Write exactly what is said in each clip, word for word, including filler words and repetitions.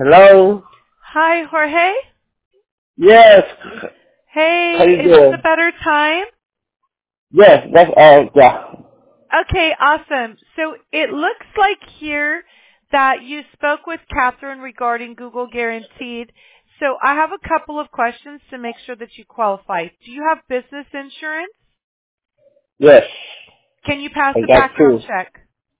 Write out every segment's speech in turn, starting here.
Hello? Hi, Jorge. Yes. How Hey, you is this a doing? better time? Yes, that's all. Yeah. Okay, awesome. So it looks like here that you spoke with Catherine regarding Google Guaranteed. So I have a couple of questions to make sure that you qualify. Do you have business insurance? Yes. Can you pass I a got background two. check?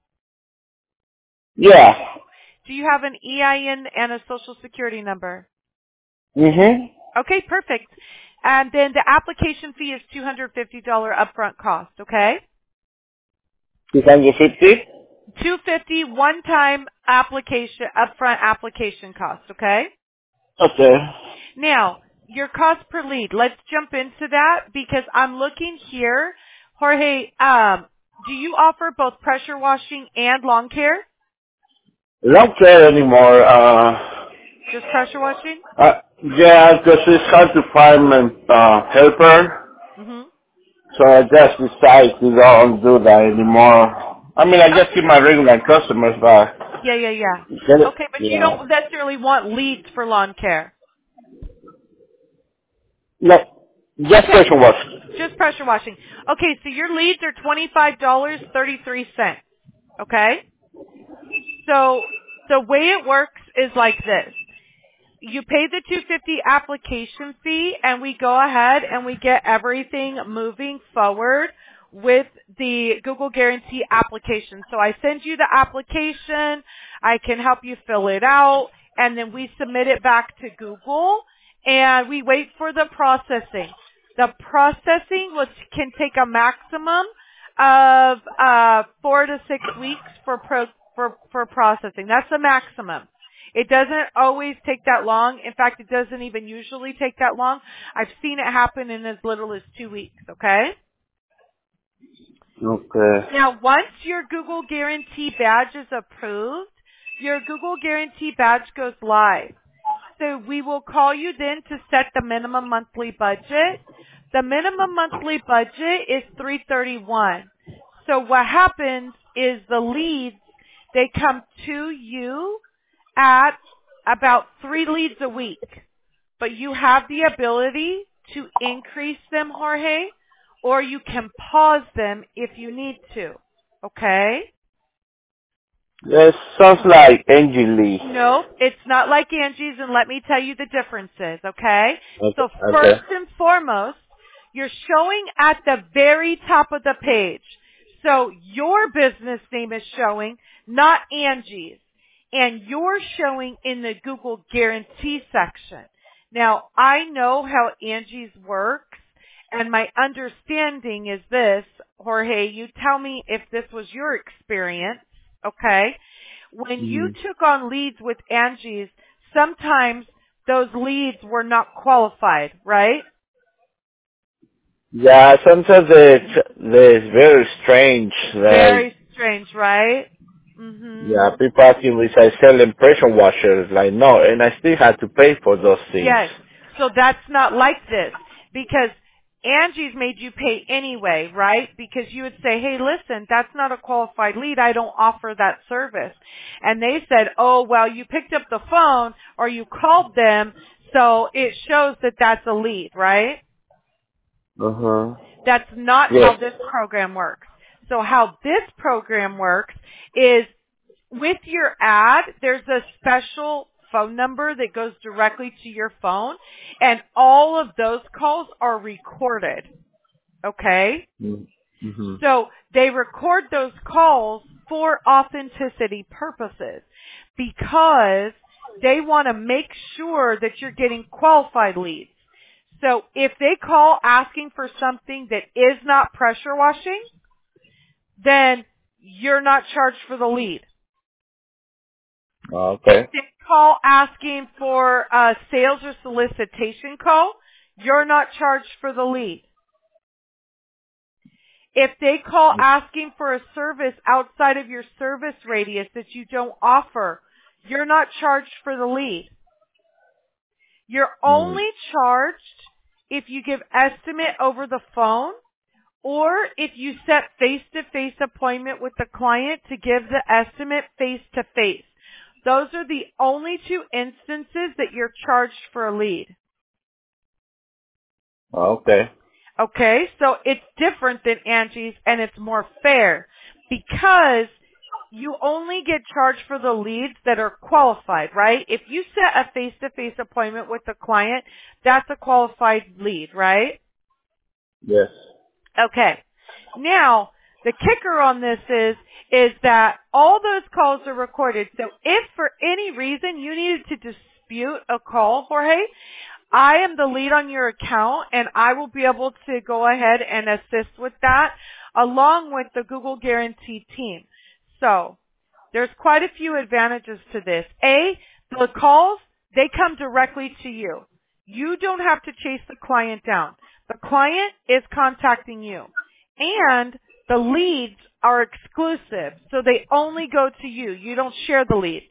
Yeah. Do you have an E I N and a social security number? Mm-hmm. Okay, perfect. And then the application fee is two hundred fifty dollars upfront cost, okay? two hundred fifty? two hundred fifty dollars one-time application, upfront application cost, okay? Okay. Now, your cost per lead, let's jump into that because I'm looking here. Jorge, um, do you offer both pressure washing and lawn care? Don't care anymore. Uh, Just pressure washing? uh yeah, because it's hard to find a uh, helper. Mm-hmm. So I just decided to don't do that anymore. I mean, I just keep Okay. my regular customers, but Yeah, yeah, yeah. get it? Okay, but you Yeah. don't necessarily want leads for lawn care. No, just Okay, question was. just pressure washing. Okay, so your leads are twenty-five dollars and thirty-three cents. Okay? So the way it works is like this. You pay the two hundred fifty dollars application fee and we go ahead and we get everything moving forward with the Google Guarantee application. So I send you the application, I can help you fill it out, and then we submit it back to Google and we wait for the processing. The processing was, can take a maximum of uh, four to six weeks for, pro, for, for processing. That's the maximum. It doesn't always take that long. In fact, it doesn't even usually take that long. I've seen it happen in as little as two weeks, okay? Okay. Now, once your Google Guarantee badge is approved, your Google Guarantee badge goes live. So we will call you then to set the minimum monthly budget. The minimum monthly budget is three hundred thirty-one dollars. So what happens is the leads, they come to you at about three leads a week. But you have the ability to increase them, Jorge, or you can pause them if you need to. Okay? That sounds like Angie Lee. No, it's not like Angie's, and let me tell you the differences, okay? Okay. So Okay. first and foremost, you're showing at the very top of the page. So your business name is showing, not Angie's. And you're showing in the Google Guarantee section. Now, I know how Angie's works, and my understanding is this, Jorge, you tell me if this was your experience, okay? When you Mm. took on leads with Angie's, sometimes those leads were not qualified, right? Yeah, sometimes it's, it's very strange. Like, Very strange, right? Mhm. yeah, people asking me if I sell impression washers. Like, no, and I still had to pay for those things. Yes. So that's not like this because Angie's made you pay anyway, right? Because you would say, hey, listen, that's not a qualified lead. I don't offer that service. And they said, oh, well, you picked up the phone or you called them, so it shows that that's a lead, right? Uh huh. That's not how Yes. this program works. So how this program works is with your ad, there's a special phone number that goes directly to your phone, and all of those calls are recorded. Okay? Mm-hmm. So they record those calls for authenticity purposes because they want to make sure that you're getting qualified leads. So if they call asking for something that is not pressure washing, then you're not charged for the lead. If Okay. they call asking for a sales or solicitation call, you're not charged for the lead. If they call asking for a service outside of your service radius that you don't offer, you're not charged for the lead. You're Mm. only charged if you give estimate over the phone or if you set face-to-face appointment with the client to give the estimate face-to-face. Those are the only two instances that you're charged for a lead. Okay. Okay, so it's different than Angie's and it's more fair because you only get charged for the leads that are qualified, right? If you set a face-to-face appointment with the client, that's a qualified lead, right? Yes. Okay. Now, the kicker on this is, is that all those calls are recorded. So if for any reason you needed to dispute a call, Jorge, I am the lead on your account and I will be able to go ahead and assist with that along with the Google Guarantee team. So there's quite a few advantages to this. A, the calls, they come directly to you. You don't have to chase the client down. The client is contacting you. And the leads are exclusive, so they only go to you. You don't share the leads.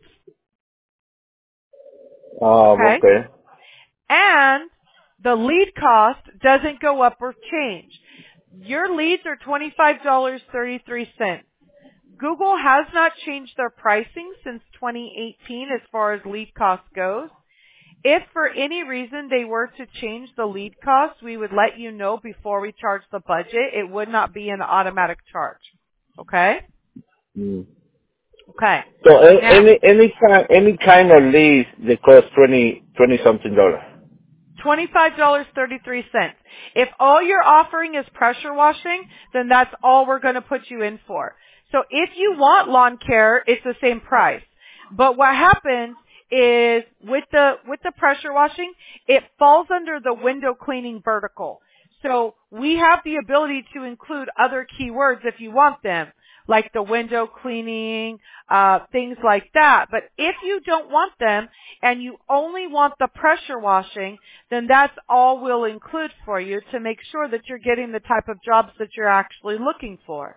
Um, Okay? okay. And the lead cost doesn't go up or change. Your leads are twenty-five dollars and thirty-three cents. Google has not changed their pricing since twenty eighteen as far as lead cost goes. If for any reason they were to change the lead cost, we would let you know before we charge the budget. It would not be an automatic charge. Okay? Mm. Okay. So a- Now, any any kind any kind of lease that costs twenty twenty something dollars. twenty-five dollars and thirty-three cents. If all you're offering is pressure washing, then that's all we're going to put you in for. So if you want lawn care, it's the same price. But what happens is with the with the pressure washing, it falls under the window cleaning vertical. So we have the ability to include other keywords if you want them, like the window cleaning, uh, things like that. But if you don't want them and you only want the pressure washing, then that's all we'll include for you to make sure that you're getting the type of jobs that you're actually looking for.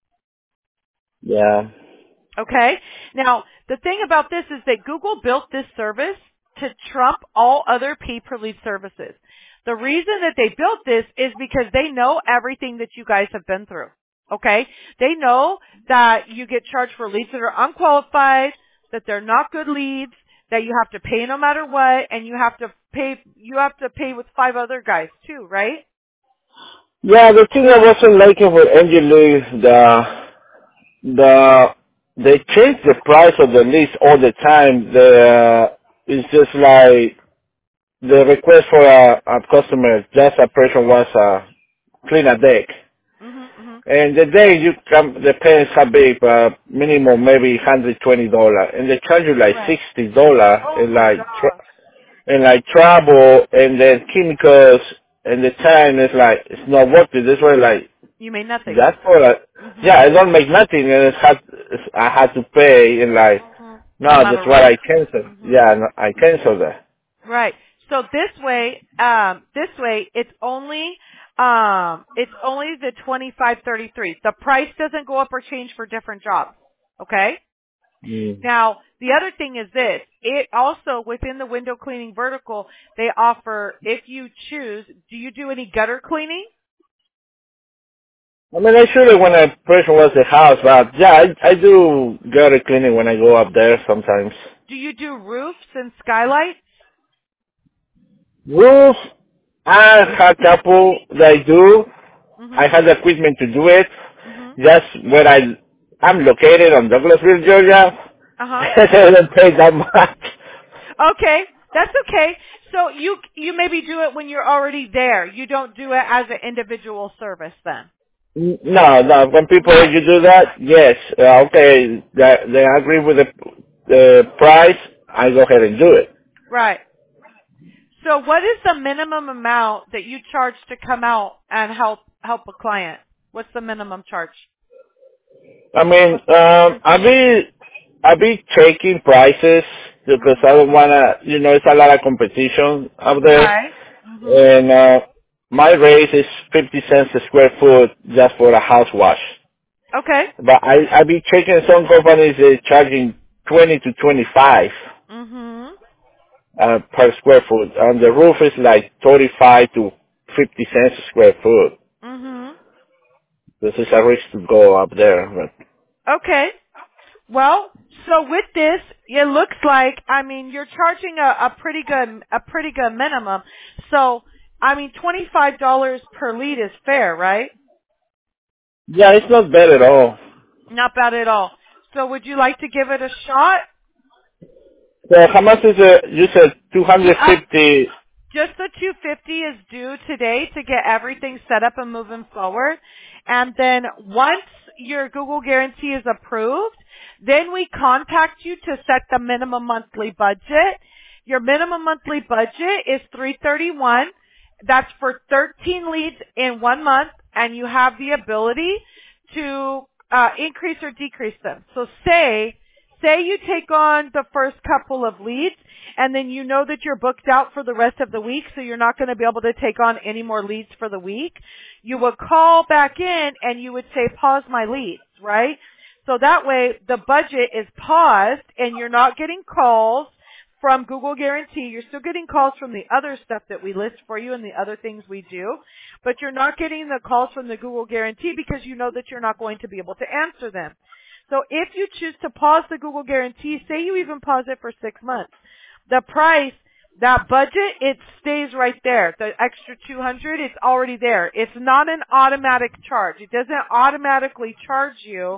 Yeah. Okay? Now, the thing about this is that Google built this service to trump all other pay-per-lead services. The reason that they built this is because they know everything that you guys have been through. Okay? They know that you get charged for leads that are unqualified, that they're not good leads, that you have to pay no matter what, and you have to pay, you have to pay with five other guys too, right? Yeah, the thing I wasn't liking with Angel Lee, the the they change the price of the lease all the time. The uh, it's just like the request for a, a customer, just a person wants to clean a deck. Mhm, mhm. And the day you come, the payments have been uh, minimum maybe one hundred twenty dollars, and they charge you like Right. sixty dollars, Oh and my like gosh. tr- and like travel, and then chemicals, and the time is like it's not worth it. That's why like You made nothing. that's for like Mhm. yeah, I don't make nothing, and it's had it's, I had to pay, and like Mhm. No no, matter that's why what. I cancel. Mhm. Yeah, no, I cancel that. Right. So this way, um, this way, it's only, um, it's only the twenty-five thirty-three. The price doesn't go up or change for different jobs. Okay. Mm. Now, the other thing is this. It also, within the window cleaning vertical, they offer, if you choose, do you do any gutter cleaning? I mean, I should have when I first was the house, but yeah, I, I do gutter cleaning when I go up there sometimes. Do you do roofs and skylights? Roof, I had a couple that I do. I Mm-hmm. had the equipment to do it. Mm-hmm. Just where I, I'm located on Douglasville, Georgia. Uh-huh. I don't pay that much. Okay, that's okay. So you you maybe do it when you're already there. You don't do it as an individual service then. N- No, no, when people Right. you do that, yes, uh, okay, they, they agree with the, the price, I go ahead and do it. Right. So what is the minimum amount that you charge to come out and help help a client? What's the minimum charge? I mean, um, I be I be checking prices because I Mhm. don't wanna, you know, it's a lot of competition out there, Right. Mhm. and uh, my rate is fifty cents a square foot just for a house wash. Okay. But I I be checking some companies is charging twenty to twenty five Mhm. uh, per square foot, and the roof is like thirty five to fifty cents a square foot. Mhm. This is a risk to go up there. But Okay. Well, so with this, it looks like, I mean, you're charging a, a pretty good, a pretty good minimum. So, I mean, twenty-five dollars per lead is fair, right? Yeah, it's not bad at all. Not bad at all. So would you like to give it a shot? So how much is it? You said Ju- uh, two hundred fifty. Just the two hundred fifty is due today to get everything set up and moving forward. And then once your Google guarantee is approved, then we contact you to set the minimum monthly budget. Your minimum monthly budget is three hundred thirty-one. That's for thirteen leads in one month, and you have the ability to uh, increase or decrease them. So say Say you take on the first couple of leads and then you know that you're booked out for the rest of the week, so you're not going to be able to take on any more leads for the week. You would call back in and you would say, pause my leads, right? So that way the budget is paused and you're not getting calls from Google Guarantee. You're still getting calls from the other stuff that we list for you and the other things we do, but you're not getting the calls from the Google Guarantee because you know that you're not going to be able to answer them. So if you choose to pause the Google Guarantee, say you even pause it for six months, the price, that budget, it stays right there. The extra two hundred, it's already there. It's not an automatic charge. It doesn't automatically charge you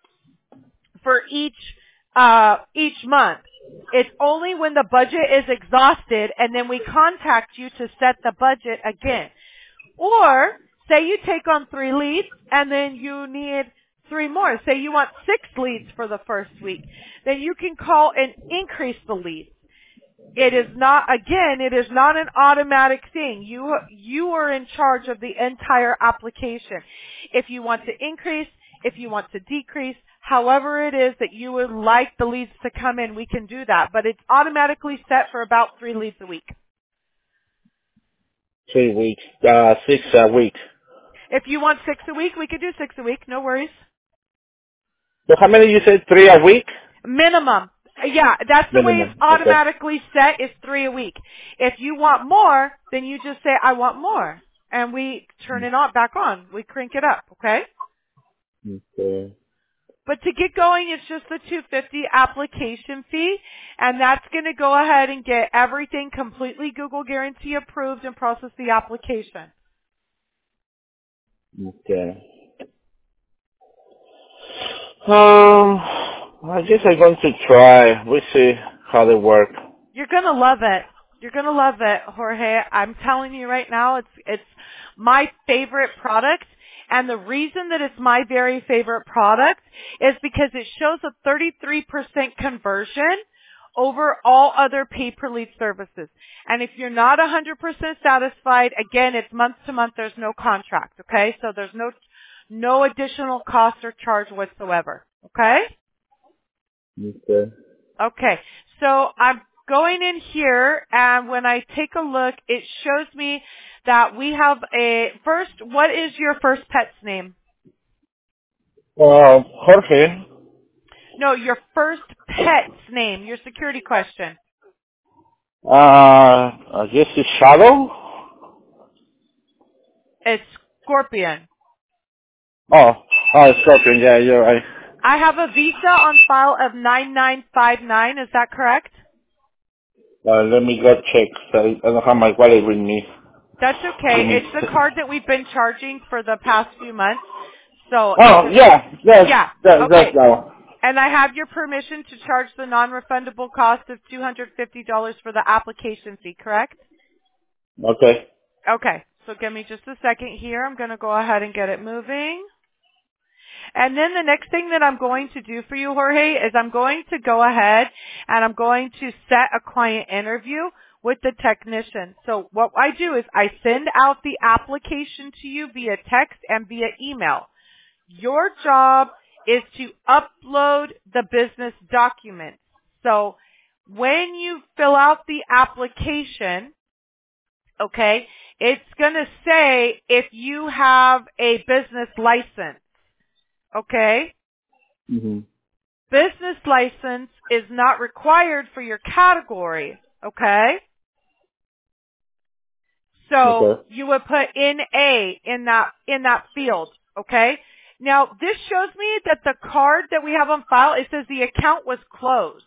for each, uh, each month. It's only when the budget is exhausted and then we contact you to set the budget again. Or, say you take on three leads and then you need three more. Say you want six leads for the first week. Then you can call and increase the leads. It is not, again, it is not an automatic thing. You, you are in charge of the entire application. If you want to increase, if you want to decrease, however it is that you would like the leads to come in, we can do that. But it's automatically set for about three leads a week. Three weeks. Uh, six a week. If you want six a week, we could do six a week. No worries. So how many you said? Three a week? Minimum. Yeah, that's the way it's Minimum. Okay. automatically set, is three a week. If you want more, then you just say, I want more. And we turn it on, back on. We crank it up, okay? Okay. But to get going, it's just the two hundred fifty application fee, and that's going to go ahead and get everything completely Google Guarantee approved and process the application. Okay. Um, I guess I'm going to try. We'll see how they work. You're gonna love it. You're gonna love it, Jorge. I'm telling you right now, it's it's my favorite product. And the reason that it's my very favorite product is because it shows a thirty-three percent conversion over all other pay-per-lead services. And if you're not one hundred percent satisfied, again, it's month to month. There's no contract, okay? So there's no no additional cost or charge whatsoever, okay? Okay. Okay, so I'm going in here, and when I take a look, it shows me that we have a, first, what is your first pet's name? Uh, Jorge. No, your first pet's name, your security question. Uh, I guess it's Shadow? It's Scorpion. Oh, oh, Scorpion. Yeah, you're right. I have a Visa on file of nine nine five nine, is that correct? Uh, let me go check. So I don't have my wallet with me. That's Give okay. me. It's the card that we've been charging for the past few months. So it's Oh, just, yeah. Yes. yeah, That, that's okay. that one. And I have your permission to charge the non-refundable cost of two hundred fifty dollars for the application fee, correct? Okay. Okay. So give me just a second here. I'm going to go ahead and get it moving. And then the next thing that I'm going to do for you, Jorge, is I'm going to go ahead and I'm going to set a client interview with the technician. So what I do is I send out the application to you via text and via email. Your job is to upload the business documents. So when you fill out the application, okay, it's going to say if you have a business license, okay? Mm-hmm. Business license is not required for your category, okay? So Okay. you would put in A in that in that field, okay? Now, this shows me that the card that we have on file, it says the account was closed.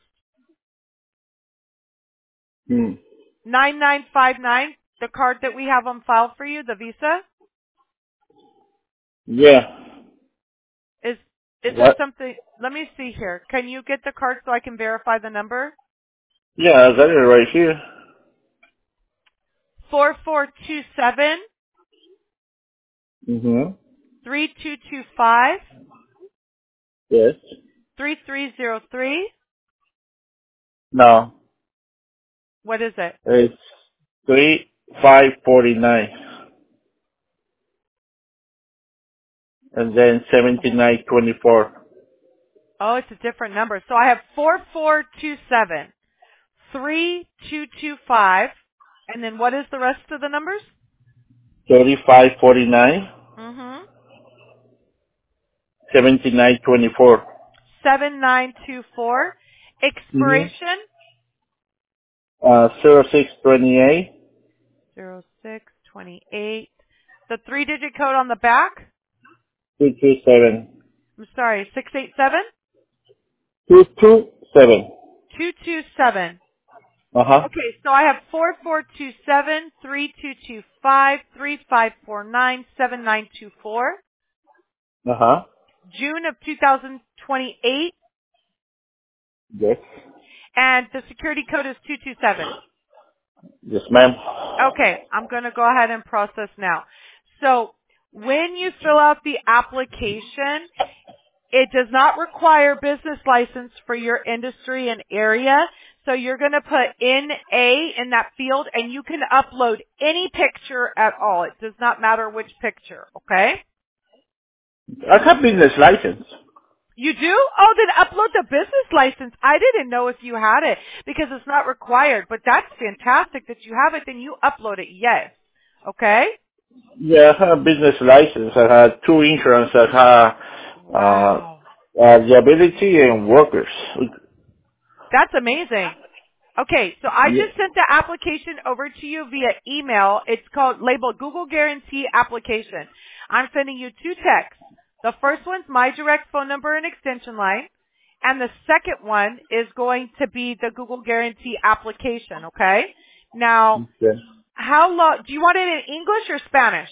Hmm. nine nine five nine, the card that we have on file for you, the Visa, Yeah. is is there What? something? Let me see here. Can you get the card so I can verify the number? Yeah, I got it right here. Four four two seven Mm-hmm. three two two five Yes. three three zero three. No. What is it? It's three five forty nine. And then seventy nine twenty four. Oh, it's a different number. So I have four four two seven three two two five, and then what is the rest of the numbers? Thirty five forty nine. Mm-hmm. Seventy nine twenty four. seven nine two four. Mm-hmm. Expiration? Uh zero six twenty eight. zero six twenty-eight. The three-digit code on the back? Two two seven. I'm sorry, six eight seven? Two two seven. two two seven. Uh huh. Okay, so I have four four two seven three two two five three five four nine seven nine two four. Uh huh. June of two thousand twenty-eight, Yes. and the security code is two two seven. Yes, ma'am. Okay, I'm going to go ahead and process now. So when you fill out the application, it does not require business license for your industry and area. So you're going to put N A in that field, and you can upload any picture at all. It does not matter which picture, okay? I have business license. You do? Oh, then upload the business license. I didn't know if you had it because it's not required, but that's fantastic that you have it. Then you upload it, yes. Okay? Yeah, I have business license. I have two insurance. I have uh, Wow. uh, disability and workers. That's amazing. Okay, so I Yeah. just sent the application over to you via email. It's called labeled Google Guarantee Application. I'm sending you two texts. The first one's my direct phone number and extension line, and the second one is going to be the Google Guarantee Application, okay? Now, Okay. how long, do you want it in English or Spanish?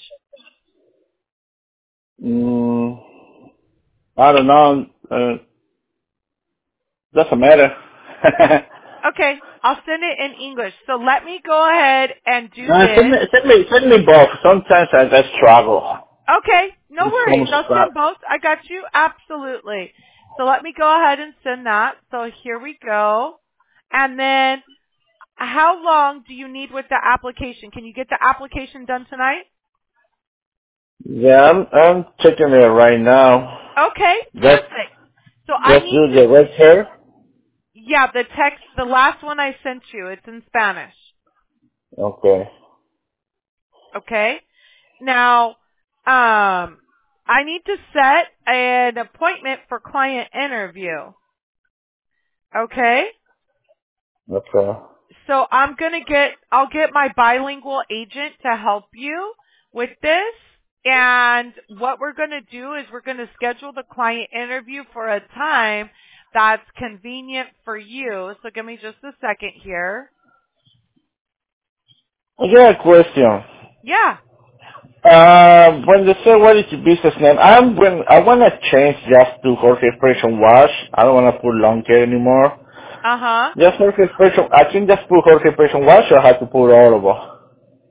Mm, I don't know. Uh, doesn't matter. Okay, I'll send it in English. So let me go ahead and do No, send this. me, send me, send me both. Sometimes I just struggle. Okay, no With worries. some I'll stuff. send both. I got you. Absolutely. So let me go ahead and send that. So here we go. And then how long do you need with the application? Can you get the application done tonight? Yeah, I'm, I'm checking it right now. Okay, Just, perfect. So I just need do to, the red hair. yeah, the text, the last one I sent you, it's in Spanish. Okay. Okay? Now, um, I need to set an appointment for client interview. Okay? Okay. So I'm going to get, I'll get my bilingual agent to help you with this. And what we're going to do is we're going to schedule the client interview for a time that's convenient for you. So give me just a second here. I got a question. Yeah. Uh, when they say what is your business name, I'm when I want to change just to Jorge Expression Wash. I don't want to put lawn care anymore. Uh-huh. Just Jorge Expression. I can just put Jorge Expression Wash, or I have to put all of them.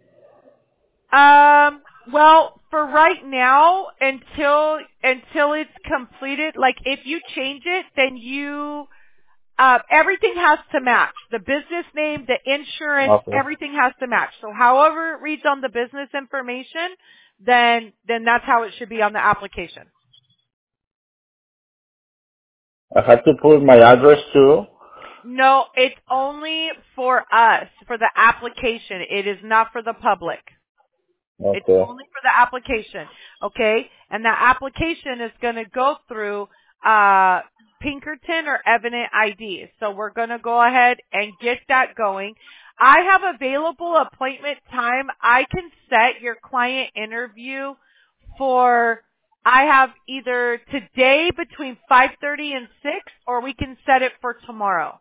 Um, well, for right now, until, until it's completed, like if you change it, then you, Uh, everything has to match. The business name, the insurance, Okay. everything has to match. So however it reads on the business information, then, then that's how it should be on the application. I have to put my address too. No, it's only for us, for the application. It is not for the public. It's Okay. only for the application, okay? And the application is going to go through uh, Pinkerton or Evident I D. So we're going to go ahead and get that going. I have available appointment time. I can set your client interview for I have either today between five thirty and six, or we can set it for tomorrow.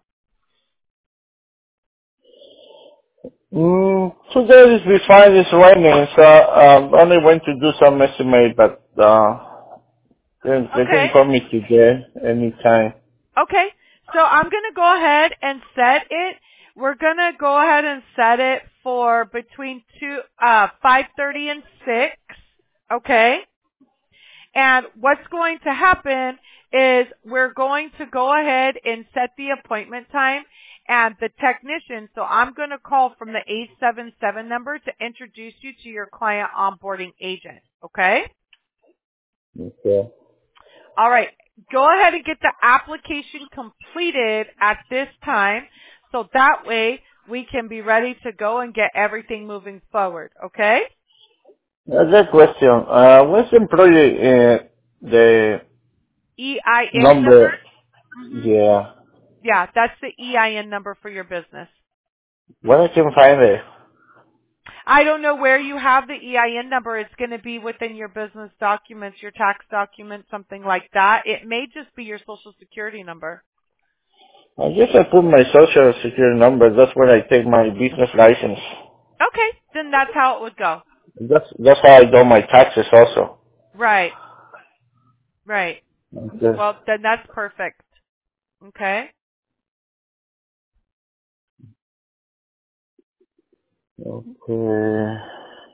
Mm, today is be fine. It's raining, so um, only went to do some estimate, but uh, they, they can Okay. call me today anytime. Okay. So I'm going to go ahead and set it. We're going to go ahead and set it for between two, uh, five thirty and six. Okay. And what's going to happen is we're going to go ahead and set the appointment time, and the technician, so I'm going to call from the eight seven seven number to introduce you to your client onboarding agent. Okay? Okay. All right. Go ahead and get the application completed at this time, so that way we can be ready to go and get everything moving forward. Okay? Another question. Uh, what's the employee, uh, the E I N number? number? hmm Yeah. Yeah, that's the E I N number for your business. Where I can find it? I don't know where you have the E I N number. It's going to be within your business documents, your tax documents, something like that. It may just be your social security number. I guess I put my social security number. That's where I take my business license. Okay, then that's how it would go. That's that's how I do my taxes also. Right, right. Okay. Well, then that's perfect. Okay. Okay.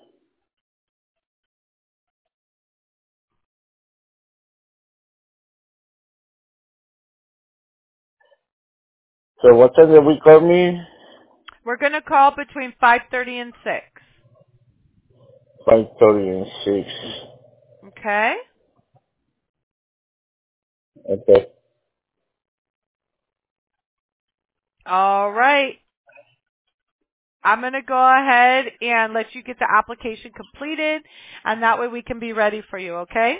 So what time did we call me? We're going to call between five thirty and six. Five thirty and six. Okay? Okay. All right. I'm going to go ahead and let you get the application completed, and that way we can be ready for you, okay?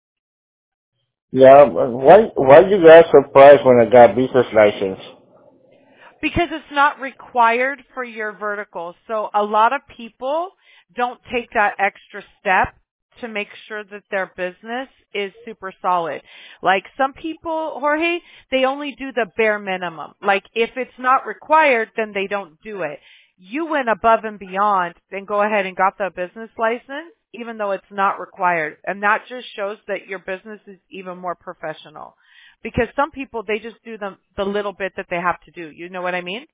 Yeah. but Why why you guys surprised when I got business license? Because it's not required for your vertical. So a lot of people don't take that extra step to make sure that their business is super solid. Like some people, Jorge, they only do the bare minimum. Like if it's not required, then they don't do it. You went above and beyond and go ahead and got the business license, even though it's not required. And that just shows that your business is even more professional. Because some people, they just do the, the little bit that they have to do. You know what I mean?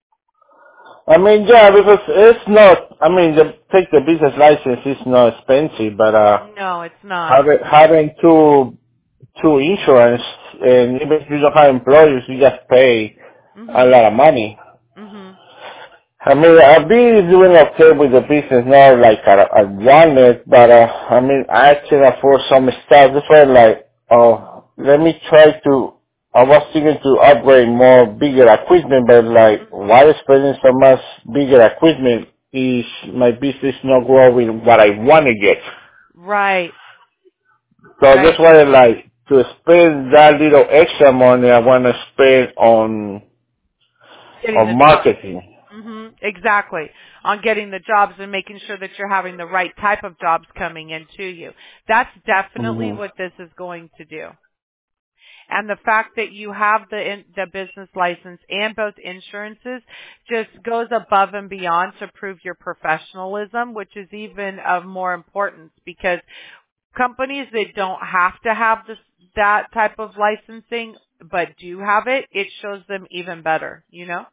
I mean, yeah, because it's not. I mean, the, take the business license is not expensive, but uh, No, it's not. having having two two insurance, and even if you don't have employees, you just pay a Mhm. lot of money. Mhm. I mean, I've been doing okay with the business now, like I, I want it, but uh, I mean, I can afford some stuff. That's why, like, oh, let me try to. I was thinking to upgrade more bigger equipment, but like, Mhm. why spending so much bigger equipment is my business not growing what I want to get. Right. So that's Right. why, like, to spend that little extra money, I want to spend on Getting the on jobs. marketing. Mhm. Exactly. On getting the jobs and making sure that you're having the right type of jobs coming into you. That's definitely Hmm. what this is going to do. And the fact that you have the in, the business license and both insurances just goes above and beyond to prove your professionalism, which is even of more importance because companies that don't have to have this that type of licensing but do have it, it shows them even better, you know?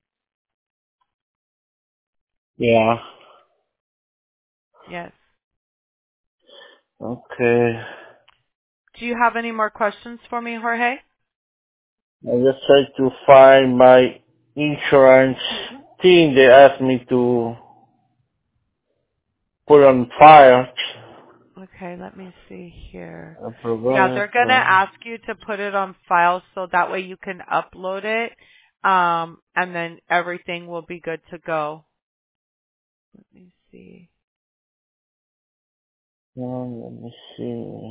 Yeah. Yes. Okay. Do you have any more questions for me, Jorge? I just tried to find my insurance thing. They asked me to put on file. Okay, let me see here. I Yeah, provide they're going to from ask you to put it on file so that way you can upload it, um, and then everything will be good to go. Let me see. um, let me see.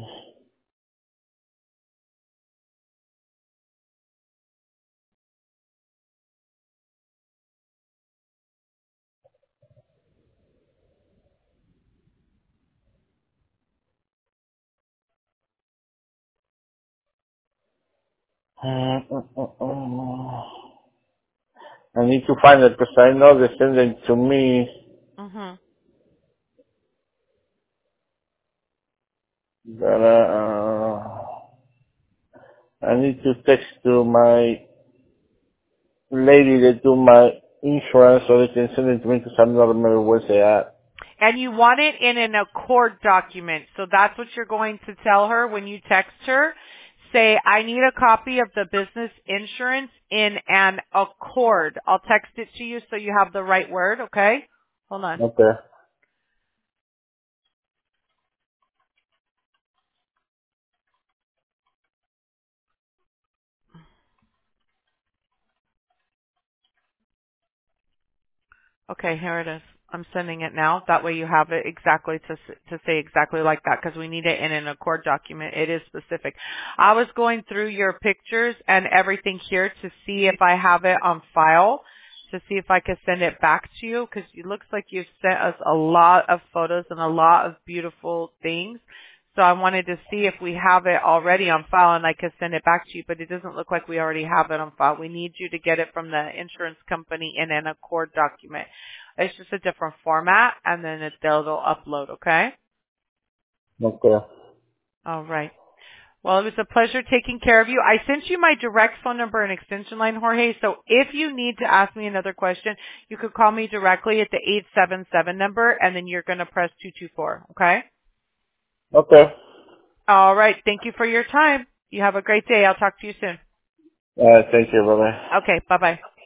Uh, uh, uh, uh. I need to find it because I know they sent it to me, Mhm. but uh, I need to text to my lady that do my insurance so they can send it to me because I'm not remember where they at. And you want it in an Accord document. So that's what you're going to tell her when you text her. Say, I need a copy of the business insurance in an Accord. I'll text it to you so you have the right word, okay? Hold on. Okay. Okay, here it is. I'm sending it now. That way you have it exactly to s- to say exactly like that because we need it in an Accord document. It is specific. I was going through your pictures and everything here to see if I have it on file, to see if I could send it back to you because it looks like you've sent us a lot of photos and a lot of beautiful things. So I wanted to see if we have it already on file and I could send it back to you, but it doesn't look like we already have it on file. We need you to get it from the insurance company in an Accord document. It's just a different format, and then it, they'll, they'll upload, okay? Okay. All right. Well, it was a pleasure taking care of you. I sent you my direct phone number and extension line, Jorge, so if you need to ask me another question, you could call me directly at the eight seven seven number, and then you're going to press two two four, okay? Okay. All right. Thank you for your time. You have a great day. I'll talk to you soon. Uh, thank you. Bye bye. Okay. Bye-bye.